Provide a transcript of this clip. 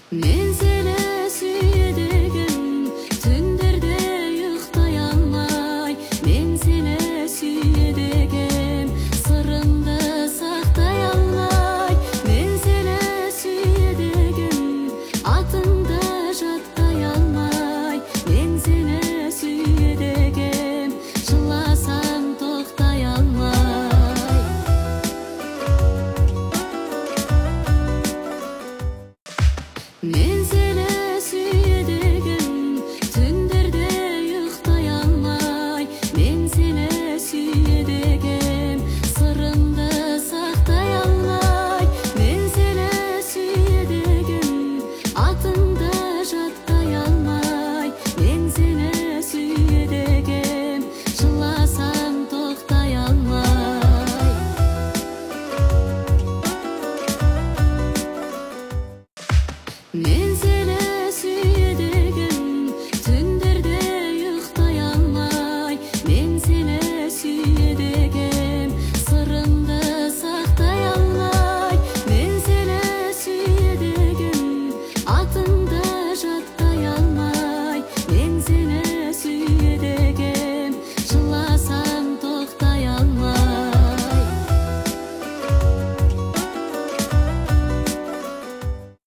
Мен seni sүйедегім, түндерде ұйықтай алмай. Мен seni sүйедегім, сырымды сақтай алмай. Мен seni sүйедегім, атыңды жаттай алмай. Мен seni sүйедегім, жыласам тоқтай алмай. Мен seni sүйедегім, түндерде ұйықтай алмай. Мен seni sүйедегім, сырымды сақтай алмай. Мен seni sүйедегім, атыңды жаттай алмай. Мен seni sүйедегім, жыласам тоқтай алмай. Men